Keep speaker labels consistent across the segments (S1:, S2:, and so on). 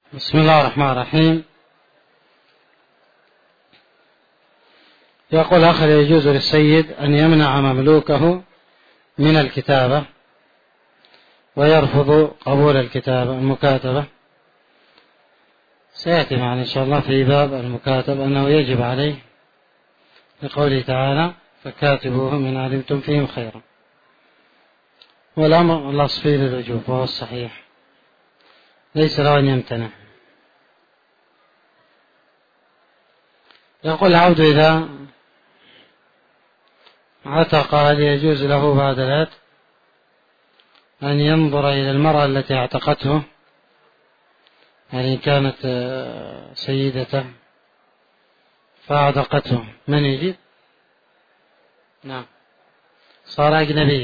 S1: بسم الله الرحمن الرحيم. يقول: هل يجوز للسيد أن يمنع مملوكه من الكتابة ويرفض قبول المكاتبة؟ سيأتي معنا إن شاء الله في باب المكاتب أنه يجب عليه لقوله تعالى: فكاتبوهم إن علمتم فيهم خيرا، والأمر الأصلي للوجوب وهو الصحيح، ليس له أن يمتنع. يقول العبد: إذا عتق هل يجوز له بعد العتق أن ينظر إلى المرأة التي اعتقته، يعني كانت سيدته فأعتقته؟ من يجيب؟ نعم، صار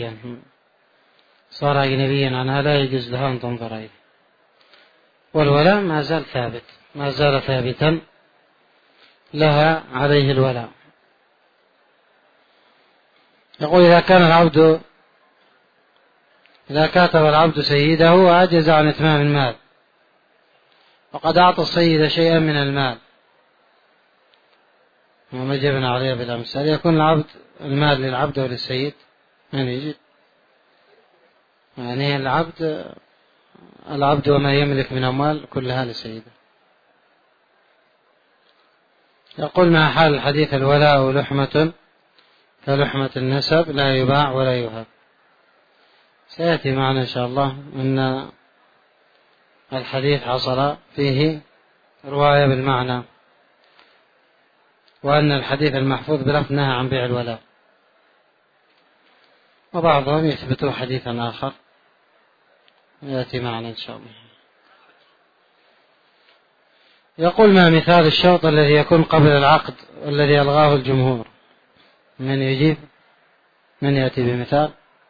S1: أجنبيا عنها، لا يجوز لها أن تنظر إليه، والولاء ما زال ثابت، ما زال ثابتا لها عليه الولاء. يقول: إذا كاتب العبد سيده وعجز عن إتمام المال وقد أعطى السيد شيئا من المال، وما جبنا عليه بالأمس، هل يكون المال للعبد أو للسيد؟ من يجد؟ يعني العبد وما يملك من أموال كلها لسيده. يقول: مع حال الحديث: الولاء لحمة كلحمة النسب، لا يباع ولا يهب. سيأتي معنا إن شاء الله أن الحديث حصل فيه رواية بالمعنى، وأن الحديث المحفوظ بلفظ نهى عن بيع الولاء، وبعضهم يثبتوا حديثا آخر يأتي معنا إن شاء الله. يقول: ما مثال الشرط الذي يكون قبل العقد والذي ألغاه الجمهور؟ من يجيب؟ من يأتي بمثال؟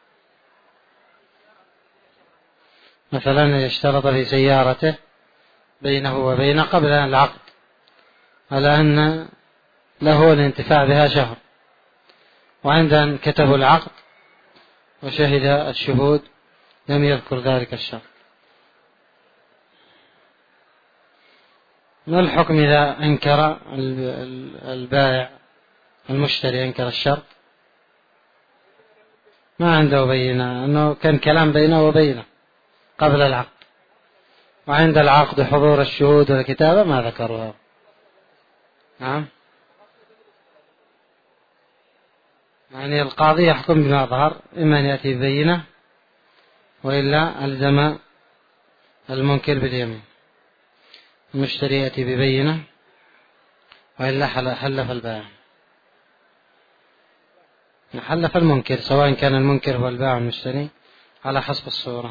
S1: مثلا اشترط في سيارته بينه وبين قبل العقد على أن له الانتفاع بها شهر، وعند أن كتبوا العقد وشهد الشهود لم يذكر ذلك الشرط، ما الحكم إذا أنكر البائع المشتري أنكر الشرط؟ ما عنده بينة، أنه كان كلام بينه وبينه قبل العقد، وعند العقد حضور الشهود والكتابة ما ذكروها. نعم، يعني القاضي يحكم بما ظهر، إما أن يأتي ببينة وإلا ألزم المنكر باليمين. المشتري يأتي ببينة وإلا حلف البائع، حلف المنكر، سواء كان المنكر هو البائع المشتري على حسب الصورة.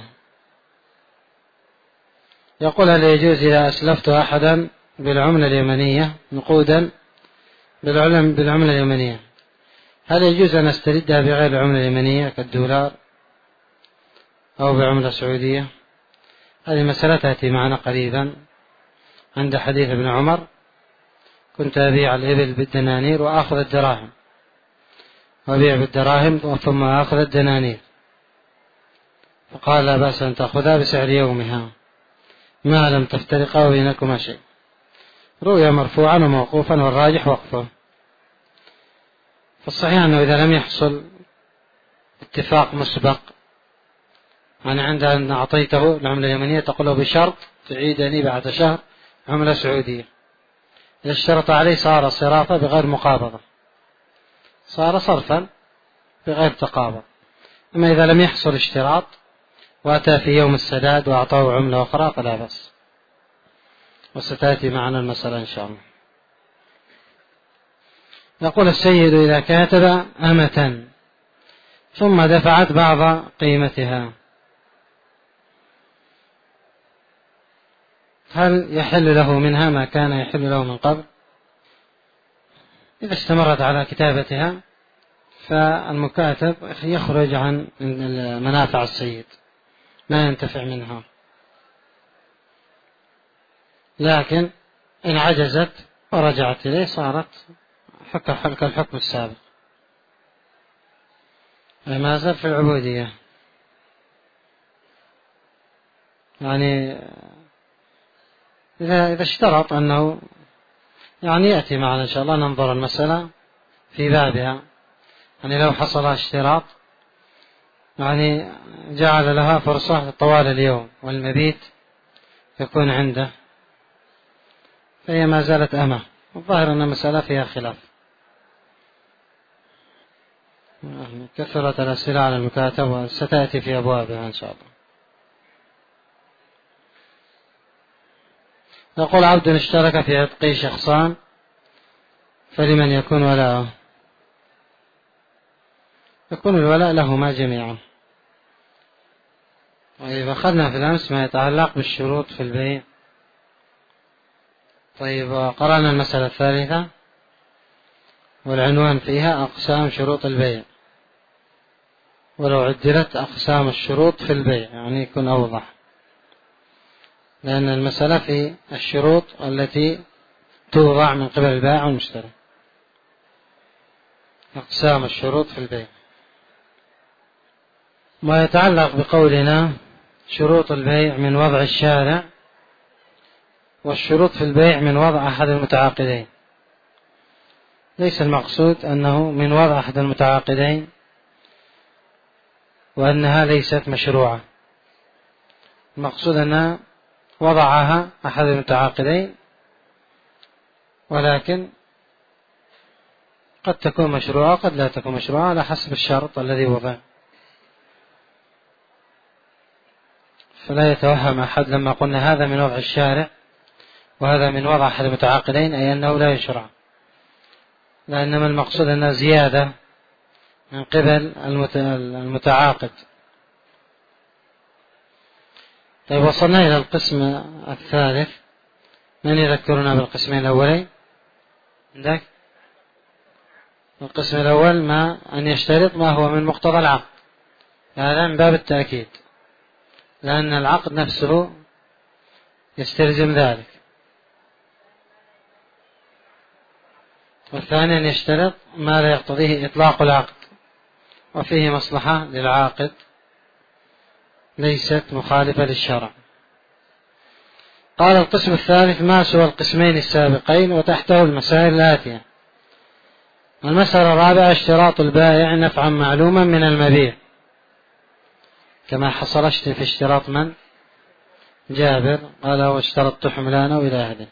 S1: يقول: هل يجوز إذا أسلفت أحدا بالعملة اليمنية نقودا بالعملة اليمنية، هل يجوز أن أستردها بغير العملة اليمنية كالدولار أو بعملة سعودية؟ هذه مسألة تأتي معنا قريبا عند حديث ابن عمر: كنت أبيع الإبل بالدنانير وأخذ الدراهم، وأبيع بالدراهم ثم أخذ الدنانير، فقال: لا بأس أن تأخذها بسعر يومها ما لم تفترقا بينكما شيء. رؤيا مرفوعا وموقوفا، والراجح وقفه. فالصحيح أنه إذا لم يحصل اتفاق مسبق، أنا عند أن أعطيته العملة اليمنية تقول بشرط تعيدني بعد شهر عملة سعودية، إذا اشترط عليه صار صرافة بغير مقابضة، صار صرفا بغير تقابض. أما إذا لم يحصل اشتراط وأتى في يوم السداد وأعطاه عملة أخرى فلا بأس، وستأتي معنا المسألة إن شاء الله. يقول: السيد إذا كاتب أمة ثم دفعت بعض قيمتها، هل يحل له منها ما كان يحل له من قبل؟ إذا استمرت على كتابتها فالمكاتب يخرج عن منافع السيد، ما ينتفع منها، لكن إن عجزت ورجعت إليه صارت الحكم السابق، ما زال في العبودية. يعني إذا اشترط أنه يعني يأتي معنا إن شاء الله ننظر المسألة في بابها. يعني لو حصل اشتراط يعني جعل لها فرصة طوال اليوم والمبيت يكون عنده، فهي ما زالت أمة. الظاهر أن المسألة فيها خلاف. كثرت الأسئلة على المكاتب وستأتي في أبوابها إن شاء الله. يقول عبد اشترك في عتق شخصان فلمن يكون ولاؤه؟ يكون الولاء لهما جميعا. طيب أخذنا في الأمس ما يتعلق بالشروط في البيع. طيب قرأنا المسألة الثالثة والعنوان فيها أقسام شروط البيع، ولو عدلت أقسام الشروط في البيع يعني يكون أوضح، لأن المسألة في الشروط التي توضع من قبل البائع والمشتري. أقسام الشروط في البيع ما يتعلق بقولنا شروط البيع من وضع الشارع، والشروط في البيع من وضع أحد المتعاقدين. ليس المقصود أنه من وضع أحد المتعاقدين وأنها ليست مشروعة، المقصود أنها وضعها أحد المتعاقدين، ولكن قد تكون مشروعة قد لا تكون مشروعة على حسب الشرط الذي وضع. فلا يتوهم أحد لما قلنا هذا من وضع الشارع وهذا من وضع أحد المتعاقدين أي أنه لا يشرع، لأنما المقصود أنها زيادة من قبل المتعاقد. طيب وصلنا إلى القسم الثالث. من يذكرنا بالقسمين الأولين؟ عندك القسم الأول ما أن يشترط ما هو من مقتضى العقد، هذا من باب التأكيد لأن العقد نفسه يستلزم ذلك. والثاني أن يشترط ما لا يقتضيه إطلاق العقد وفيه مصلحة للعاقد ليست مخالفة للشرع. قال القسم الثالث ما سوى القسمين السابقين وتحته المسائل الآتية. المسألة الرابعة اشتراط البائع نفعا معلوما من المبيع، كما حصل في اشتراط من؟ جابر قال واشترطت حملانه إلى أهله.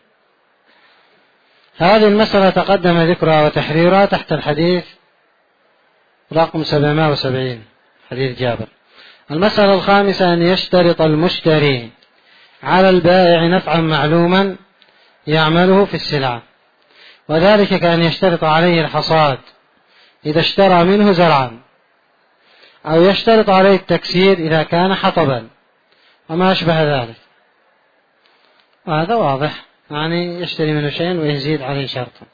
S1: هذه المسألة تقدم ذكرها وتحريرها تحت الحديث رقم 770 حديث جابر. المسألة الخامسة أن يشترط المشتري على البائع نفعا معلوما يعمله في السلعة، وذلك كأن يشترط عليه الحصاد إذا اشترى منه زرعا، أو يشترط عليه التكسير إذا كان حطبا وما أشبه ذلك. وهذا واضح، يعني يشتري منه شيء ويزيد عليه شرطا،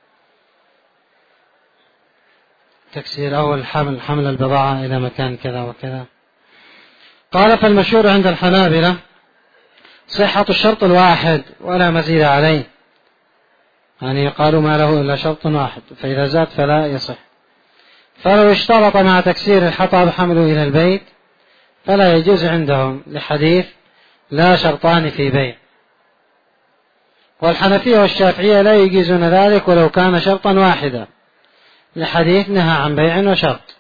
S1: تكسير أو حمل البضاعة إلى مكان كذا وكذا. قال فالمشهور عند الحنابلة صحة الشرط الواحد ولا مزيد عليه، يعني قالوا ما له إلا شرط واحد، فإذا زاد فلا يصح. فلو اشترط مع تكسير الحطب حمله إلى البيت فلا يجوز عندهم لحديث لا شرطان في بيع. والحنفية والشافعية لا يجيزون ذلك ولو كان شرطا واحدا لحديث نهى عن بيع وشرط.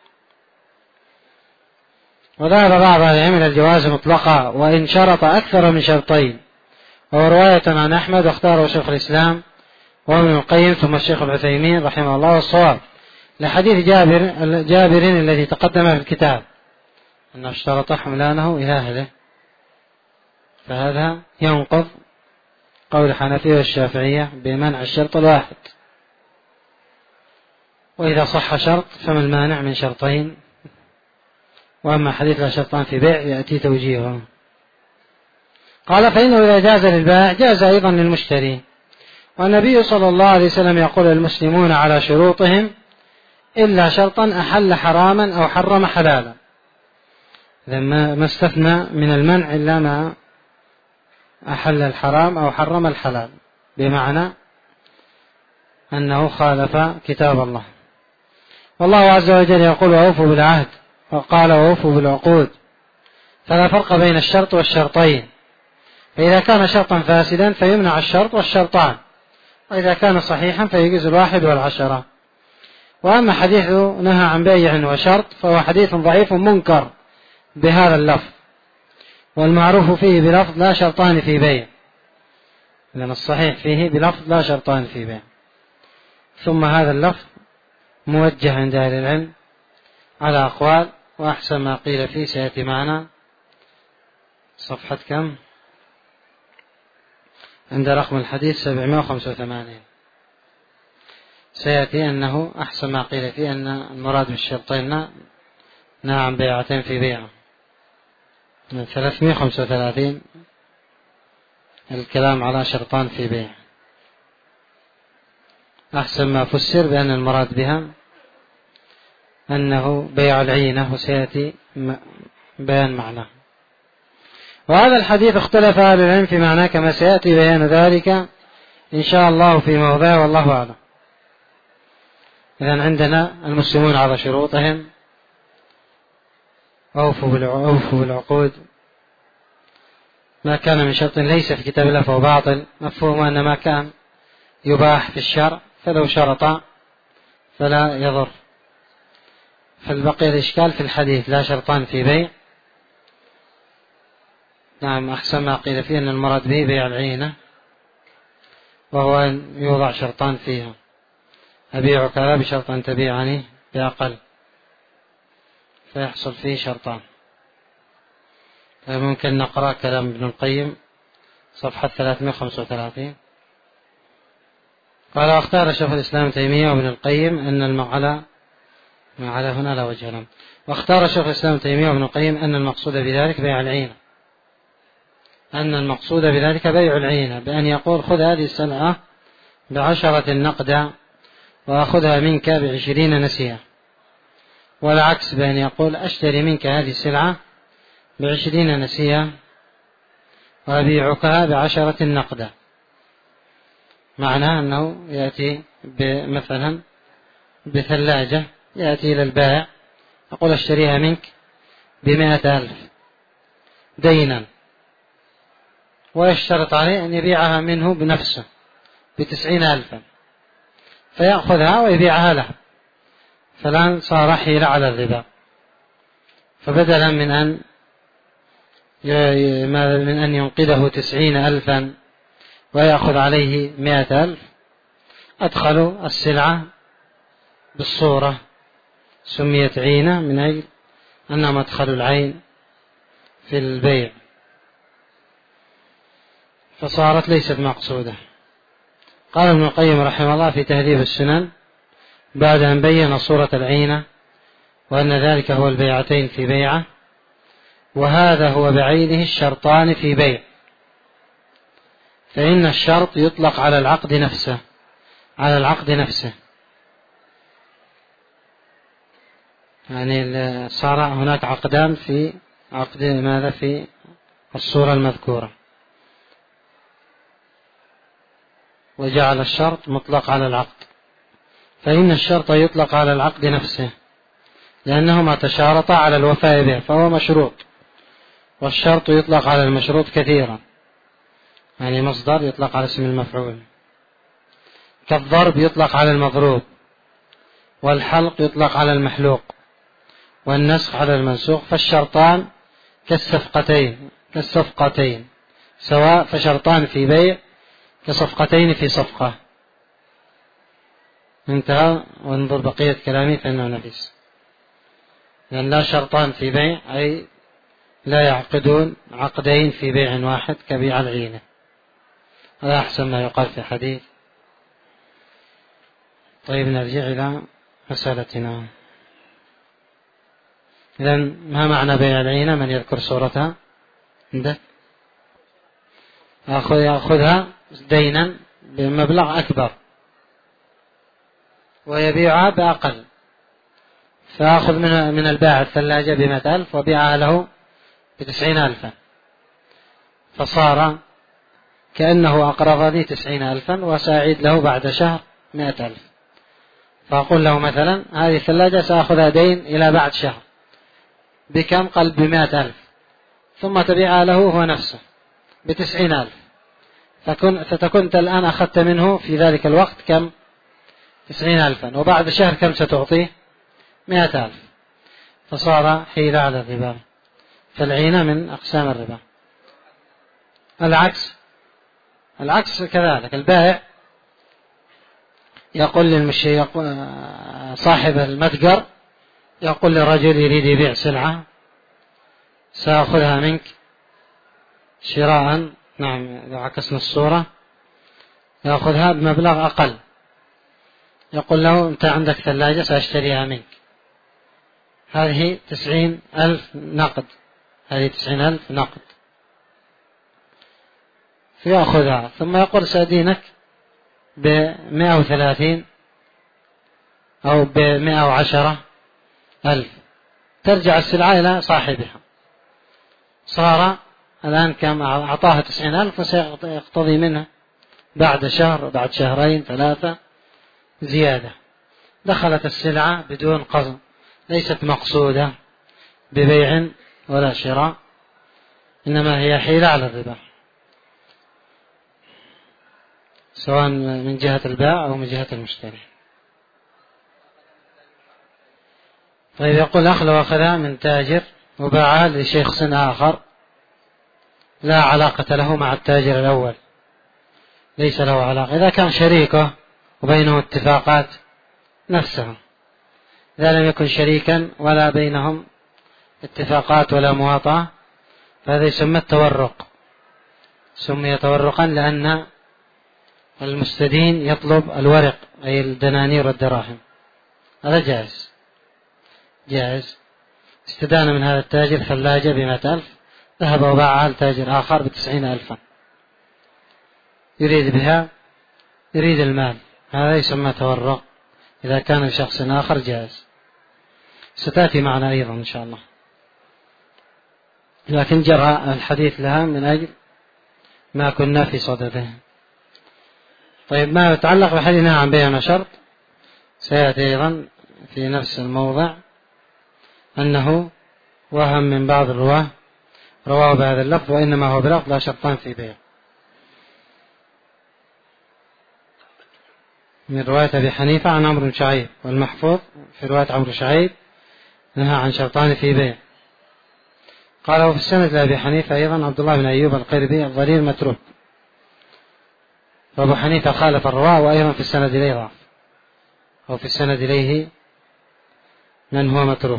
S1: وذهب بعض أهل العلم إلى الجواز مطلقا وإن شرط أكثر من شرطين، وهو رواية عن أحمد واختاره شيخ الإسلام وابن القيم ثم الشيخ العثيمين رحمه الله والصواب لحديث جابر الذي تقدم في الكتاب أنه اشترط حملانه إلى أهله، فهذا ينقض قول الحنفية والشافعية بمنع الشرط الواحد. وإذا صح شرط فما المانع من شرطين؟ وأما حديث لا شرطان في بيع يأتي توجيهه. قال فإنه إذا جاز للبائع جاز أيضا للمشتري، والنبي صلى الله عليه وسلم يقول المسلمون على شروطهم إلا شرطا أحل حراما أو حرم حلالا، إذا ما استثنى من المنع إلا ما أحل الحرام أو حرم الحلال، بمعنى أنه خالف كتاب الله. والله عز وجل يقول وأوفوا بالعهد، وقال وأوفوا بالعقود، فلا فرق بين الشرط والشرطين، فإذا كان شرطا فاسدا فيمنع الشرط والشرطان، وإذا كان صحيحا فيجوز 1 و10. وأما حديث نهى عن بيع وشرط فهو حديث ضعيف منكر بهذا اللفظ، والمعروف فيه بلفظ لا شرطان في بيع، لأن الصحيح فيه بلفظ لا شرطان في بيع. ثم هذا اللفظ موجه عند أهل العلم على أقوال، وأحسن ما قيل فيه سيأتي معنا صفحة كم؟ عند رقم الحديث 785. سيأتي أنه أحسن ما قيل فيه أن المراد بالشرطين نعم بيعتين في بيع. 335 الكلام على شرطان في بيع. أحسن ما فسر بأن المراد بها أنه بيع العينة، وسيأتي بيان معناه. وهذا الحديث اختلف أهل العلم في معناه كما سيأتي بيان ذلك إن شاء الله في موضعه، والله أعلم. إذن عندنا المسلمون على شروطهم، أوفوا بالعقود، ما كان من شرط ليس في كتاب الله فهو باطل. مفهوم أن ما كان يباح في الشرع فلو شرط فلا يضر. فالبقي الإشكال في الحديث لا شرطان في بيع. نعم أحسن ما قيل فيه أن المراد به بيع العينة، وهو أن يوضع شرطان فيها: أبيع كذا بشرط أن تبيعني بأقل، فيحصل فيه شرطان. ممكن نقرأ كلام ابن القيم صفحة 335. قال: واختار شيخ الإسلام تيمية وابن القيم أن المعلى هنا لا وجه له. واختار شيخ الإسلام تيمية وابن القيم أن المقصود بذلك بيع العينة، بيع العينة، بأن يقول: خذ هذه السلعة ب10 نقدا وأخذها منك ب20 نسيئة، والعكس بأن يقول: أشتري منك هذه السلعة ب20 نسيئة وأبيعكها ب10 نقدا. معناه أنه يأتي مثلا بثلاجة، يأتي إلى البائع يقول: أشتريها منك ب100,000 دينا، ويشترط عليه أن يبيعها منه بنفسه ب90,000، فيأخذها ويبيعها له، فالآن صار حيلة على الربا. فبدلا من أن ينقذه 90,000 ويأخذ عليه 100,000، أدخلوا السلعة بالصورة، سميت عينة من أجل أنها مدخل العين في البيع، فصارت ليست مقصودة. قال ابن القيم رحمه الله في تهذيب السنن بعد أن بين صورة العينة وأن ذلك هو البيعتين في بيعة، وهذا هو بعينه الشرطان في بيع، فإن الشرط يطلق على العقد نفسه، يعني صار هناك عقدان في عقد ماذا في الصورة المذكورة، وجعل الشرط مطلق على العقد، فإن الشرط يطلق على العقد نفسه لأنهما تشارطا على الوفاء به فهو مشروط، والشرط يطلق على المشروط كثيرا، يعني مصدر يطلق على اسم المفعول، كالضرب يطلق على المضروب، والحلق يطلق على المحلوق، والنسخ على المنسوخ. فالشرطان كالصفقتين سواء، فشرطان في بيع كصفقتين في صفقة. انتهى. وانظر بقية كلامي فإنه نفس، لأن لا شرطان في بيع أي لا يعقدون عقدين في بيع واحد كبيع العينة. هذا أحسن ما يقال في حديث. طيب نرجع إلى مسألتنا. إذن ما معنى بيع العينة؟ من يذكر صورتها عنده؟ يأخذها دينا بمبلغ أكبر ويبيعها بأقل، فأخذ من البائع الثلاجة ب100,000 وبيعها له ب90,000، فصار كأنه أقرضني 90,000 وسأعيد له بعد شهر 100,000. فأقول له مثلا: هذه الثلاجة سأخذها دين إلى بعد شهر بكم؟ قال ب100,000، ثم تبيعها له هو نفسه ب90,000، فتكون أنت الآن أخذت منه في ذلك الوقت كم؟ 90,000، وبعد شهر كم ستعطيه؟ 100,000، فصار حيلة على الربا. فالعينة من أقسام الربا. العكس كذلك، البائع يقول صاحب المتجر يقول للرجل يريد يبيع سلعة: سأخذها منك شراء، نعم إذا عكسنا الصورة، يأخذها بمبلغ أقل. يقول له: أنت عندك ثلاجة سأشتريها منك، هذه 90,000 نقد، هذه 90,000 نقد، فيأخذها، ثم يقول: سأدينك ب130 أو ب110,000. ترجع السلعة إلى صاحبها. صار الآن كم؟ أعطاها 90,000، وسيقتضي منه بعد شهر، بعد شهرين، 3 زيادة. دخلت السلعة بدون قصد، ليست مقصودة ببيع ولا شراء، إنما هي حيلة على الربا، سواء من جهة البائع أو من جهة المشتري. طيب، يقول: أخ لو أخذها من تاجر وباعها لشخص آخر لا علاقة له مع التاجر الأول، ليس له علاقة، إذا كان شريكه وبينه اتفاقات نفسها، إذا لم يكن شريكا ولا بينهم اتفاقات ولا مواطأة، فهذا يسمى التورق. سمي تورقا لأن المستدين يطلب الورق، أي الدنانير والدراهم. هذا جائز. استدان من هذا التاجر ثلاجة ب100,000، ذهب وباعها لتاجر آخر ب90,000، يريد المال، هذا يسمى تورق. إذا كان لشخص آخر جائز، ستأتي معنا أيضا إن شاء الله، لكن جرى الحديث لها من أجل ما كنا في صدده. طيب، ما يتعلق بحديثنا عن بيع وشرط سيأتي أيضا في نفس الموضع، أنه وهم من بعض الرواه رواه بهذا اللفظ: وإنما هو بلفظ لا شرطان في بيع، من رواية أبي حنيفة عن عمرو بن شعيب، والمحفوظ في رواية عمرو بن شعيب نهى عن شرطان في بيع. قال: وفي السند لأبي حنيفة أيضا عبد الله بن أيوب القربي الضرير متروك، وأبو حنيفة خالف الرواة، وأيضا في السند إليه ضعف، أو في السند إليه من هو متروك.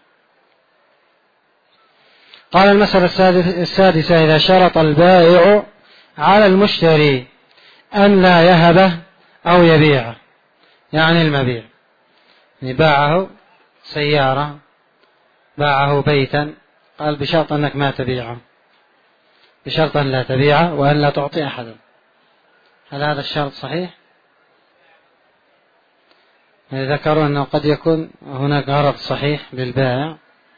S1: قال: المسألة السادسة: إذا شرط البائع على المشتري أن لا يهبه أو يبيعه، يعني المبيع، باعه سيارة، باعه بيتا، قال: بشرط أنك ما تبيعه، بشرط أن لا تبيعه وأن لا تعطي أحدا. هل هذا الشرط صحيح؟ ذكروا أنه قد يكون هناك غرض صحيح للبائع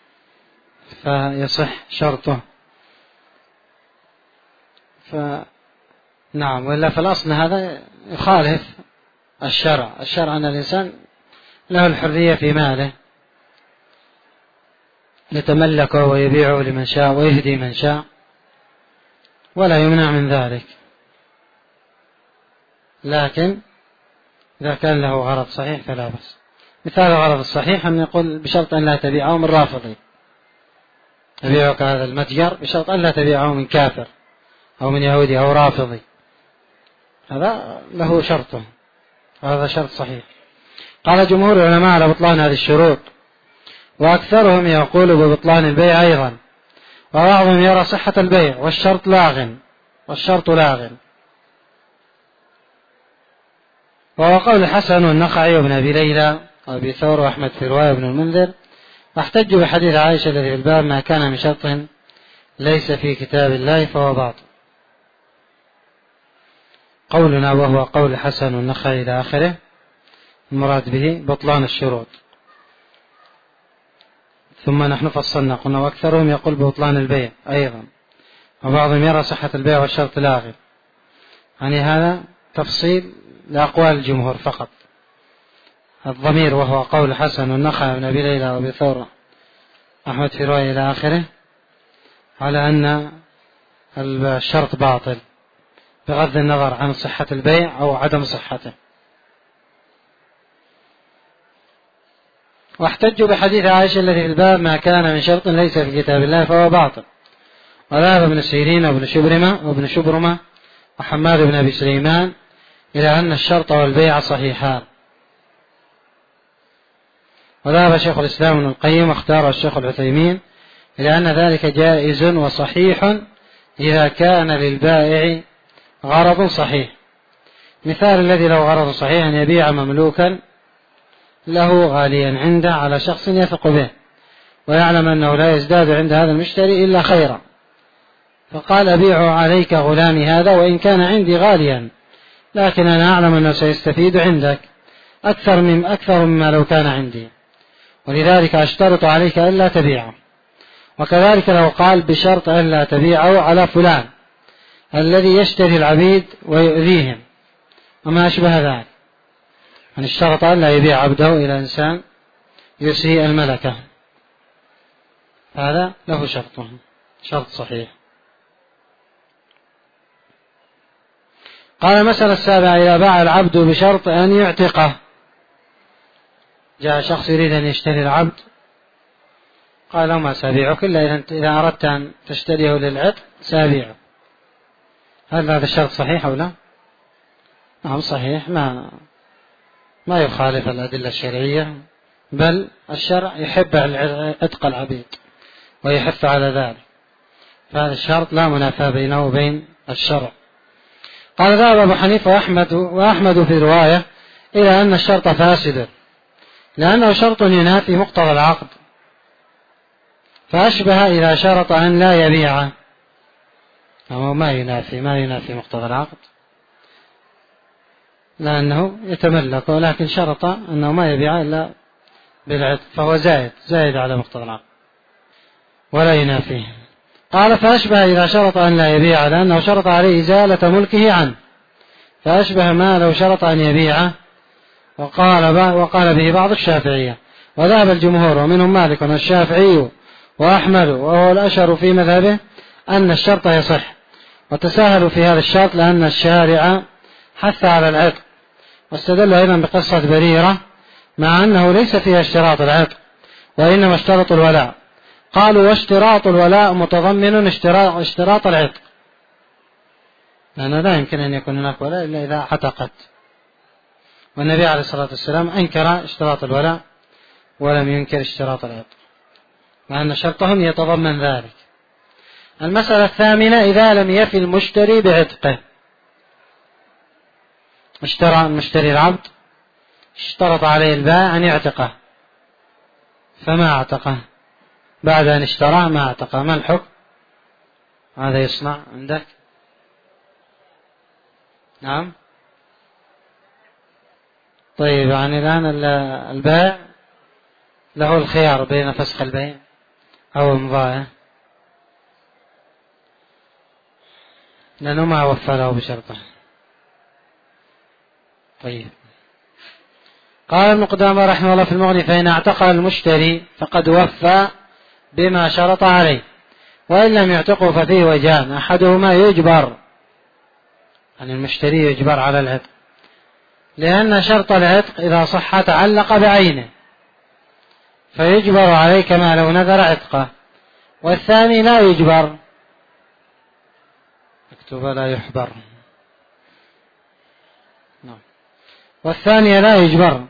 S1: فيصح شرطه، نعم، وإلا فالأصل هذا يخالف الشرع أن الإنسان له الحرية في ماله، يتملكه ويبيعه لمن شاء ويهدي من شاء، ولا يمنع من ذلك، لكن إذا كان له غرض صحيح فلا بأس. مثال الغرض الصحيح أن يقول: بشرط أن لا تبيعه من رافضي، أبيعك هذا المتجر بشرط أن لا تبيعه من كافر أو من يهودي أو رافضي، هذا له شرطه، هذا شرط صحيح. قال جمهور العلماء على بطلان هذه الشروط، وأكثرهم يقول ببطلان البيع أيضا، وبعضهم يرى صحة البيع والشرط لاغ. وهو قول الحسن والنخعي وابن أبي ليلى وأبي ثور وأحمد في رواية ابن المنذر، واحتجوا بحديث عائشة الذي في الباب: ما كان من شرط ليس في كتاب الله فهو باطل. قولنا وهو قول الحسن والنخعي إلى آخره، المراد به بطلان الشروط. ثم نحن فصلنا قلنا: وأكثرهم يقول ببطلان البيع أيضا، وبعضهم يرى صحة البيع والشرط لاغ. يعني هذا تفصيل لأقوال الجمهور فقط. الضمير وهو قول الحسن والنخعي وابن أبي ليلى وأبي ثور أحمد في رواية إلى آخره، على أن الشرط باطل بغض النظر عن صحة البيع أو عدم صحته. واحتجوا بحديث عائشة الذي في الباب: ما كان من شرط ليس في كتاب الله فهو باطل. وذهب ابن سيرين وابن شبرمة وحماد بن أبي سليمان إلى أن الشرط والبيع صحيحان. وذهب شيخ الإسلام ابن القيم واختاره الشيخ العثيمين إلى أن ذلك جائز وصحيح إذا كان للبائع غرض صحيح. مثال الذي له غرض صحيح أن يبيع مملوكا له غاليا عنده على شخص يثق به ويعلم أنه لا يزداد عند هذا المشتري إلا خيرا، فقال: أبيع عليك غلامي هذا وإن كان عندي غاليا، لكن أنا أعلم أنه سيستفيد عندك أكثر مما لو كان عندي، ولذلك أشترط عليك ألا تبيعه. وكذلك لو قال: بشرط ألا تبيعه على فلان الذي يشتري العبيد ويؤذيهم وما أشبه ذلك، أن اشترط ألا يبيع عبده إلى إنسان يسيء الملكة، هذا له شرط صحيح. قال: المسألة السابعة: إذا باع العبد بشرط أن يعتقه. جاء شخص يريد أن يشتري العبد، قال له: ما سأبيعك إلا إذا أردت أن تشتريه للعتق سأبيعه. هل هذا الشرط صحيح أو لا؟ نعم صحيح، ما يخالف الأدلة الشرعية، بل الشرع يحب عتق العبيد ويحث على ذلك، فهذا الشرط لا منافاة بينه وبين الشرع. قال: ذهب أبو حنيفة وأحمد في رواية إلى أن الشرط فاسد، لأنه شرط ينافي مقتضى العقد، فأشبه إذا شرط أن لا يبيعه، أو ما ينافي مقتضى العقد، لأنه يتملك، ولكن شرط أنه ما يبيعه إلا بالعتق، فهو زائد على مقتضى العقد ولا ينافيه. قال: فأشبه إذا شرط أن لا يبيعه، لأنه شرط عليه إزالة ملكه عنه، فأشبه ما لو شرط أن يبيعه، وقال به بعض الشافعية. وذهب الجمهور ومنهم مالك والشافعي وأحمد وهو الأشهر في مذهبه أن الشرط يصح، وتساهلوا في هذا الشرط لأن الشارع حث على العتق، واستدل أيضا بقصة بريرة مع أنه ليس فيها اشتراط العتق وإنما اشترط الولاء. قالوا: واشتراط الولاء متضمن اشتراط العتق، لأنه لا يمكن أن يكون هناك ولاء إلا إذا عتقت، والنبي عليه الصلاة والسلام أنكر اشتراط الولاء ولم ينكر اشتراط العتق، مع أن شرطهم يتضمن ذلك. المسألة الثامنة: إذا لم يفي المشتري بعتقه. اشترى المشتري العبد، اشترط عليه البائع أن يعتقه، فما اعتقه بعد أن اشتراه، ما اعتقه، ما الحكم؟ هذا يصنع عندك؟ نعم. طيب، يعني الآن البائع له الخيار بين فسخ البيع أو إمضائه، لأنه ما وفى له بشرطه. طيب. قال ابن قدامة رحمه الله في المغني: فإن اعتقه المشتري فقد وفى بما شرط عليه، وإن لم يعتقه ففيه وجهان: أحدهما يجبر، يعني المشتري يجبر على العتق، لأن شرط العتق إذا صح تعلق بعينه فيجبر عليه كما لو نذر عتقه. والثاني لا يجبر، مكتوب لا يحبر، والثاني لا يجبر،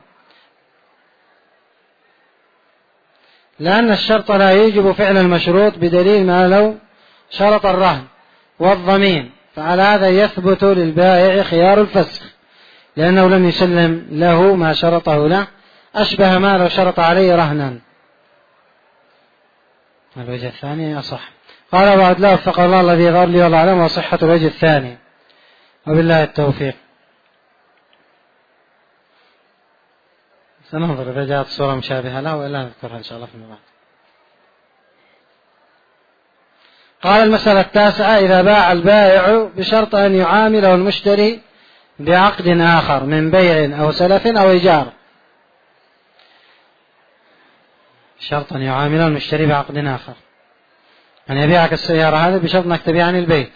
S1: لأن الشرط لا يجب فعل المشروط، بدليل ما لو شرط الرهن والضمين، فعلى هذا يثبت للبائع خيار الفسخ، لأنه لم يسلم له ما شرطه له، أشبه ما لو شرط عليه رهنا. الوجه الثاني أصح. قال أبو عبد الله وفق الله الذي يظهر لي والله أعلم وصحة الوجه الثاني، وبالله التوفيق. سننظر إذا جاءت صورة مشابهة له وإلا نذكرها إن شاء الله فيما بعد. قال: المسألة التاسعة: إذا باع البائع بشرط أن يعامله المشتري بعقد آخر من بيع أو سلف أو إيجار. شرط أن يعامله المشتري بعقد آخر أن يبيعك السيارة هذه بشرط أنك تبيعني البيت،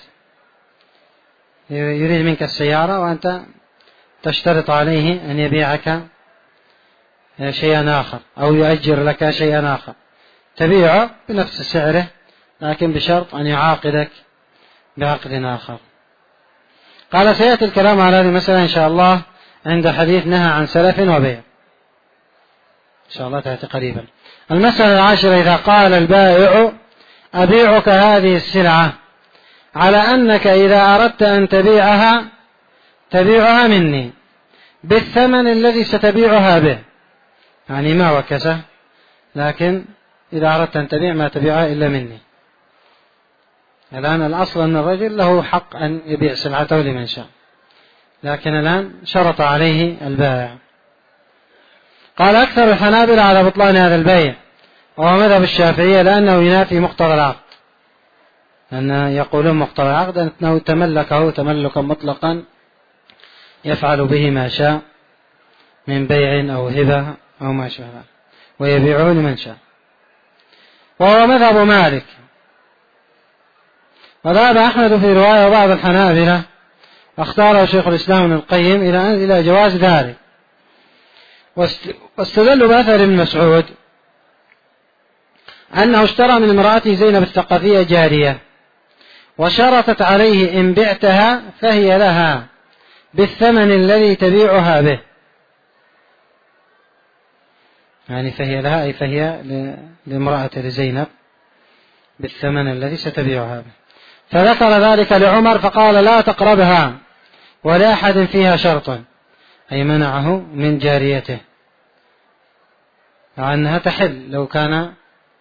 S1: يريد منك السيارة وأنت تشترط عليه أن يبيعك شيئا آخر أو يؤجر لك شيئا آخر، تبيعه بنفس سعره لكن بشرط أن يعاقدك بعقد آخر. قال سيأتي الكلام على هذه المسألة إن شاء الله عند حديث نهى عن سلف وبيع، إن شاء الله تأتي قريبا. المسألة العاشرة: إذا قال البائع أبيعك هذه السلعة على أنك إذا أردت أن تبيعها مني بالثمن الذي ستبيعها به، يعني ما وكسه، لكن إذا أردت أن تبيع ما تبيعها إلا مني. الآن الأصل أن الرجل له حق أن يبيع سلعته لمن شاء، لكن الآن شرط عليه البائع. قال أكثر الحنابلة على بطلان هذا البيع، وهو مذهب الشافعية، لأنه ينافي مقتضى العقد، أن يقولون مقتضى العقد أنه تملكه تملكا مطلقا يفعل به ما شاء من بيع أو هبة أو ما شابه، ويبيعه لمن شاء، وهو مذهب مالك. وذهب أحمد في رواية وبعض الحنابلة واختاره شيخ الإسلام ابن القيم إلى جواز ذلك، واستدلوا بأثر ابن مسعود أنه اشترى من امرأته زينب الثقفية جارية وشرطت عليه إن بعتها فهي لها بالثمن الذي تبيعها به، يعني فهي لها أي فهي لامرأة لزينب بالثمن الذي ستبيعها به. فذكر ذلك لعمر فقال لا تقربها ولا أحد فيها شرط، أي منعه من جاريته، مع أنها تحل لو كان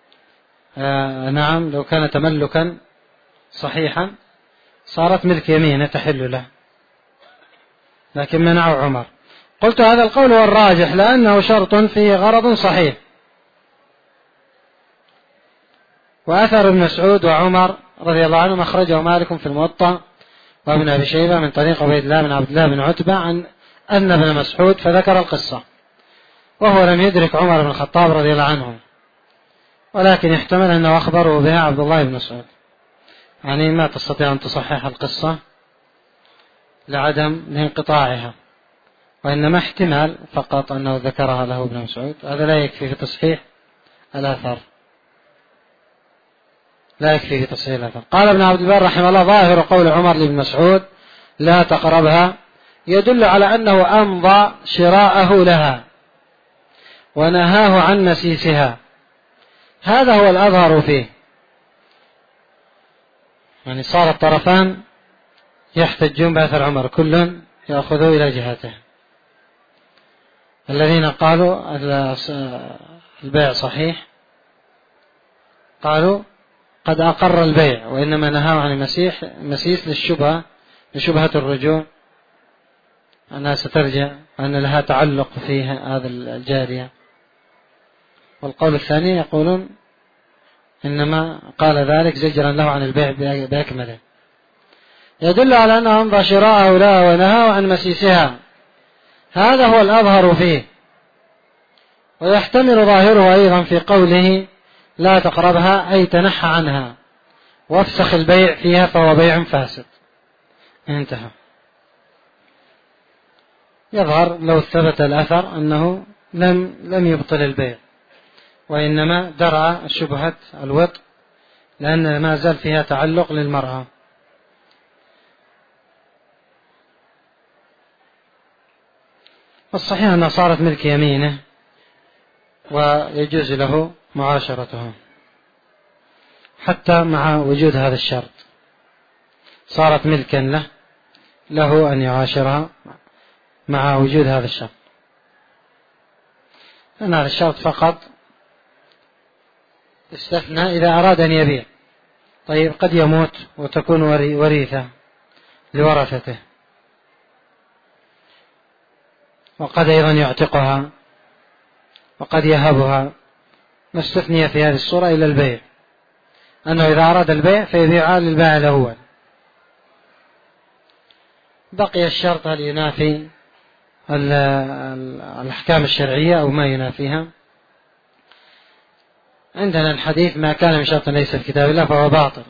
S1: لو كان تملكا صحيحا صارت ملك يمينه تحل له، لكن منعه عمر. قلت هذا القول هو الراجح لأنه شرط فيه غرض صحيح. وأثر ابن مسعود وعمر رضي الله عنهم أخرجه مالك في الموطأ وابن أبي شيبة من طريق عبيد الله بن عبد الله بن عتبة عن أن ابن مسعود فذكر القصة، وهو لم يدرك عمر بن الخطاب رضي الله عنه، ولكن يحتمل أنه أخبره بها عبد الله بن مسعود، يعني ما تستطيع أن تصحح القصة لعدم انقطاعها، وإنما احتمال فقط أنه ذكرها له ابن مسعود، هذا لا يكفي في تصحيح الآثار، لا يكفي في تصحيح الآثار. قال ابن عبد البر رحمه الله: ظاهر قول عمر لابن مسعود لا تقربها يدل على أنه أمضى شراءه لها ونهاه عن مسيسها، هذا هو الأظهر فيه، يعني صار الطرفان يحتجون بأثر عمر، كل يأخذوا إلى جهته. الذين قالوا البيع صحيح قالوا قد أقر البيع وإنما نهاه عن المسيس لشبهة الرجوع، أنها سترجع وأن لها تعلق في هذا الجارية. والقول الثاني يقولون إنما قال ذلك زجرا له عن البيع بأكمله، يدل على أنه أمضى شراءه لها ونهاه عن مسيسها، هذا هو الأظهر فيه. ويحتمل ظاهره أيضا في قوله لا تقربها أي تنحى عنها وافسخ البيع فيها فهو بيع فاسد، انتهى. يظهر لو ثبت الأثر أنه لم يبطل البيع، وإنما درع شبهة الوطء لأن ما زال فيها تعلق للمرأة. الصحيح أنها صارت ملك يمينه ويجوز له معاشرتها حتى مع وجود هذا الشرط، صارت ملكا له أن يعاشرها مع وجود هذا الشرط، أن هذا الشرط فقط استثنى إذا أراد أن يبيع. طيب قد يموت وتكون وريثة لورثته، وقد أيضا يعتقها، وقد يهبها، نستثني في هذه الصورة إلى البيع، أنه إذا أراد البيع فيبيعها للبائع الأول. بقي الشرط هل ينافي الأحكام الشرعية أو ما ينافيها. عندنا الحديث ما كان من شرط ليس في كتاب الله فهو باطل.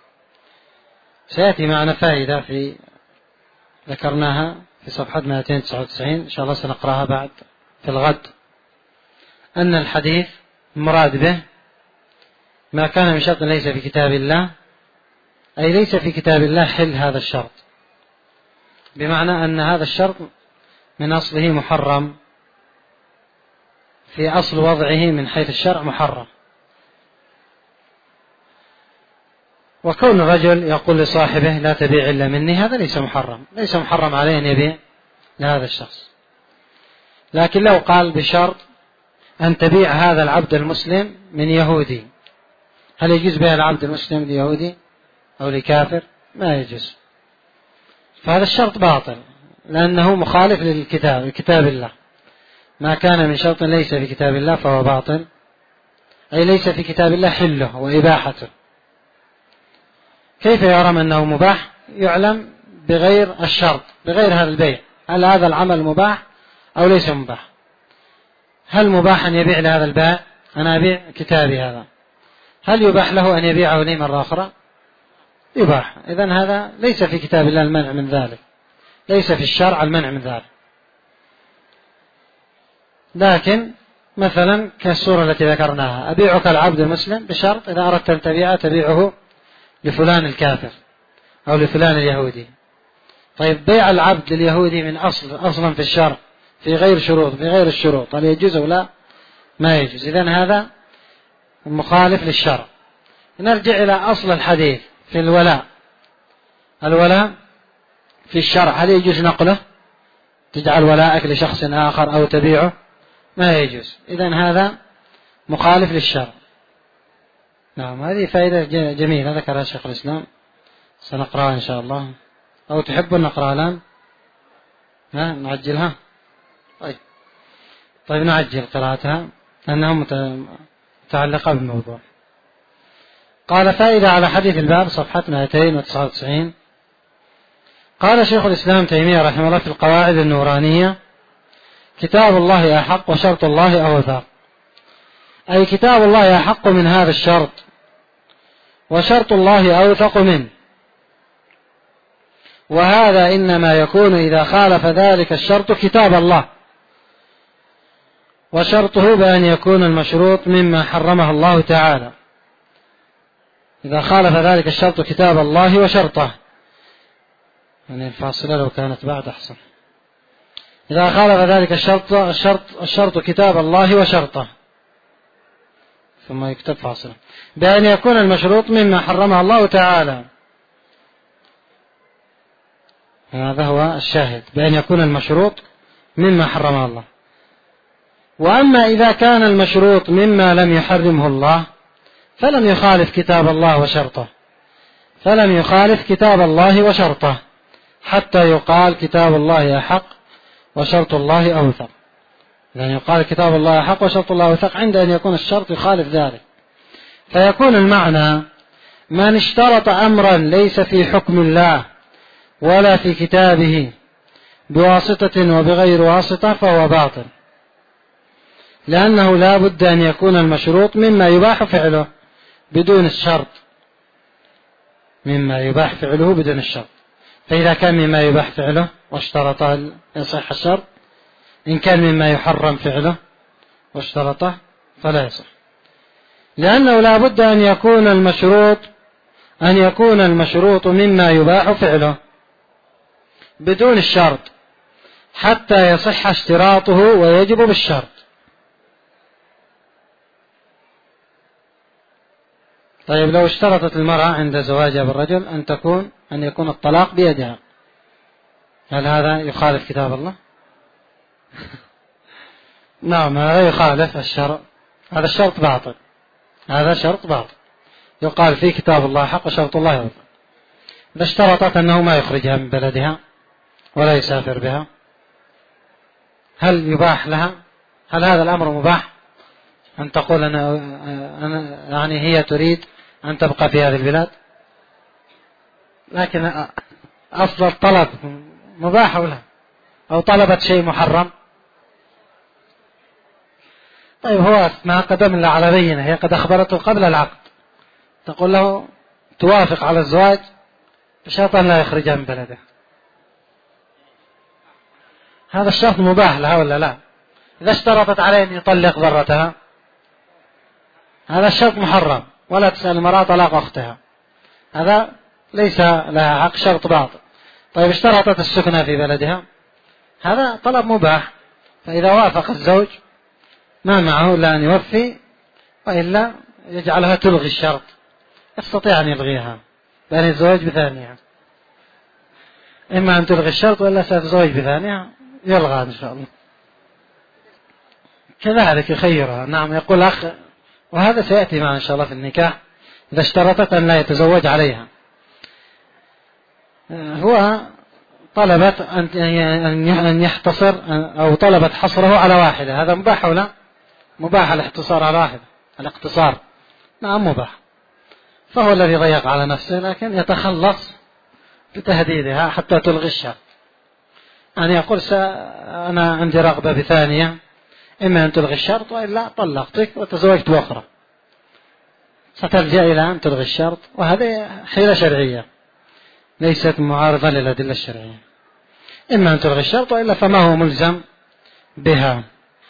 S1: سيأتي معنا فائدة ذكرناها في صفحة 299 إن شاء الله سنقرأها بعد في الغد، أن الحديث المراد به ما كان من شرط ليس في كتاب الله، أي ليس في كتاب الله حل هذا الشرط، بمعنى أن هذا الشرط من أصله محرم، في أصل وضعه من حيث الشرع محرم. وكون الرجل يقول لصاحبه لا تبيع إلا مني، هذا ليس محرم عليه أن يبيع لهذا الشخص. لكن لو قال بشرط أن تبيع هذا العبد المسلم من يهودي، هل يجوز بيع العبد المسلم ليهودي أو لكافر؟ ما يجوز. فهذا الشرط باطل لأنه مخالف لكتاب الله. ما كان من شرط ليس في كتاب الله فهو باطل، أي ليس في كتاب الله حله وإباحته. كيف يعلم أنه مباح؟ يعلم بغير الشرط، بغير هذا البيع، هل هذا العمل مباح أو ليس مباح؟ هل مباح أن يبيع لهذا البائع؟ أنا أبيع كتابي هذا، هل يباح له أن يبيعه لي مرة أخرى؟ يباح. إذن هذا ليس في كتاب الله المنع من ذلك، ليس في الشرع المنع من ذلك. لكن مثلا كالصورة التي ذكرناها، أبيعك العبد المسلم بشرط إذا أردت أن تبيعه لفلان الكافر أو لفلان اليهودي. طيب بيع العبد لليهودي من أصلا في الشرع في غير الشروط، هل يجوز أو لا؟ ما يجوز. إذن هذا مخالف للشرع. نرجع إلى أصل الحديث في الولاء في الشرع، هل يجوز نقله؟ تجعل ولاءك لشخص آخر أو تبيعه؟ ما يجوز. إذن هذا مخالف للشرع. نعم، هذه فائدة جميلة ذكرها شيخ الإسلام، سنقرأها إن شاء الله. أو تحبون نقرأها الآن؟ نعجلها؟ طيب نعجل قراءتها لأنها متعلقة بالموضوع. قال فائدة على حديث الباب صفحة 299. قال شيخ الإسلام تيمية رحمه الله في القواعد النورانية: كتاب الله أحق وشرط الله أوثق، أي كتاب الله أحق من هذا الشرط وشرط الله أوثق منه، وهذا إنما يكون إذا خالف ذلك الشرط كتاب الله، وشرطه بأن يكون المشروط مما حرمه الله تعالى. إذا خالف ذلك الشرط كتاب الله وشرطه، يعني الفاصلة لو كانت بعد أحسن. إذا خالف ذلك الشرط كتاب الله وشرطه، ثم يكتب فاصلة، بأن يكون المشروط مما حرمه الله تعالى. هذا هو الشاهد، بأن يكون المشروط مما حرمه الله. وأما إذا كان المشروط مما لم يحرمه الله فلم يخالف كتاب الله وشرطه، حتى يقال كتاب الله أحق وشرط الله أوثق. يعني يقال كتاب الله أحق وشرط الله أوثق عند أن يكون الشرط يخالف ذلك، فيكون المعنى: من اشترط أمرا ليس في حكم الله ولا في كتابه بواسطة وبغير واسطة فهو باطل، لأنه لا بد أن يكون المشروط مما يباح فعله بدون الشرط، فإذا كان مما يباح فعله واشترطه يصح الشرط، إن كان مما يحرم فعله واشترطه فلا يصح، لأنه لا بد أن يكون المشروط مما يباح فعله بدون الشرط حتى يصح اشتراطه ويجب بالشرط. طيب لو اشترطت المرأة عند زواجها بالرجل أن يكون الطلاق بيدها، هل هذا يخالف كتاب الله؟ نعم، هذا يخالف الشرع، هذا شرط باطل، يقال فيه كتاب الله حق وشرط الله باطل. إذا اشترطت أنه ما يخرجها من بلدها ولا يسافر بها، هل يباح لها؟ هل هذا الأمر مباح؟ أن تقول أنا يعني هي تريد أن تبقى في هذه البلاد، لكن أصل الطلب مباح لها، أو طلبت شيء محرم. طيب هو ما قدم إلا على بينة، هي قد أخبرته قبل العقد، تقول له توافق على الزواج بشرط أن لا يخرجها من بلده. هذا الشرط مباح لها ولا لا؟ إذا اشترطت عليه أن يطلق ضرتها هذا الشرط محرم، ولا تسأل المرأة طلاق أختها، هذا ليس لها حق، شرط باطل. طيب اشترطت السكنة في بلدها، هذا طلب مباح، فإذا وافق الزوج ما معه إلا أن يوفي، وإلا يجعلها تلغي الشرط، يستطيع أن يلغيها بأن يتزوج بثانية، إما أن تلغي الشرط وإلا ستتزوج بثانية يلغى إن شاء الله. كذلك يخيرها. نعم. يقول أخ، وهذا سيأتي معنا إن شاء الله في النكاح، إذا اشترطت أن لا يتزوج عليها، هو طلبت أن يحتصر أو طلبت حصره على واحدة، هذا مباح أو لا؟ مباح الاحتصار على واحدة، الاقتصار نعم مباح، فهو الذي ضيق على نفسه، لكن يتخلص بتهديدها حتى تلغي الشرط. يعني يقول أنا عندي رغبة بثانية، إما أن تلغي الشرط وإلا طلقتك وتزوجت بأخرى، ستلجأ إلى أن تلغي الشرط، وهذه حيلة شرعية ليست معارضة للأدلة الشرعية، إما أن تلغي الشرط وإلا فما هو ملزم بها.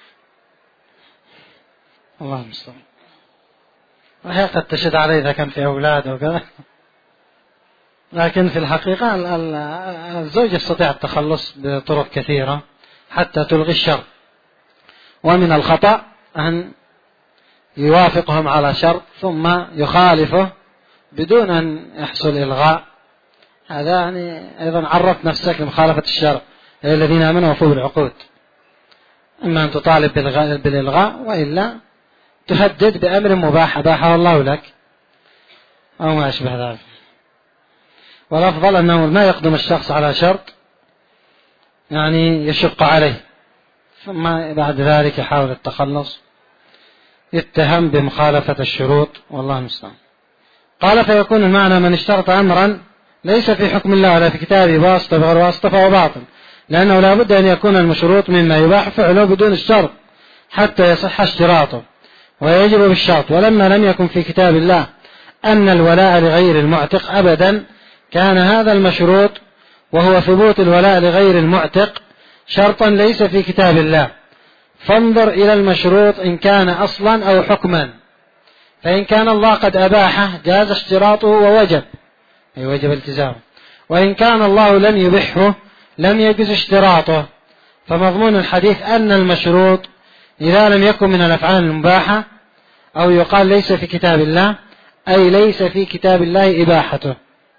S1: الله المستعان. وهي قد تشد عليه إذا كان في أولاد وكذا، لكن في الحقيقة الزوج يستطيع التخلص بطرق كثيرة حتى تلغي الشرط. ومن الخطأ أن يوافقهم على شرط ثم يخالفه بدون أن يحصل إلغاء، هذا يعني أيضا عرف نفسك لمخالفة الشرع، الذين آمنوا وفوا بالعقود، إما أن تطالب بالإلغاء وإلا تهدد بأمر مباح أباحه الله لك أو ما أشبه ذلك. والأفضل أنه ما يقدم الشخص على شرط يعني يشق عليه، ثم بعد ذلك يحاول التخلص، يتهم بمخالفة الشروط، والله المستعان. قال فيكون المعنى من اشترط أمرا ليس في حكم الله ولا في كتابه واسطة بغير واسطة فهو باطل، لأنه لا بد أن يكون المشروط مما يباح فعله بدون الشرط حتى يصح اشتراطه ويجب بالشرط. ولما لم يكن في كتاب الله أن الولاء لغير المعتق أبدا، كان هذا المشروط وهو ثبوت الولاء لغير المعتق شرطا ليس في كتاب الله. فانظر إلى المشروط إن كان أصلا أو حكما، فإن كان الله قد أباحه جاز اشتراطه ووجب، أي وجب التزامه، وإن كان الله لم يبحه لم يجز اشتراطه. فمضمون الحديث أن المشروط إذا لم يكن من الأفعال المباحة أو يقال ليس في كتاب الله، أي ليس في كتاب الله إباحته.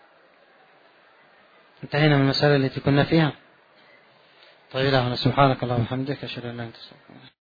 S1: انتهينا من المسألة التي كنا فيها. طيب، سبحانك اللهم وبحمدك، أشهد أن لا إله إلا أنت.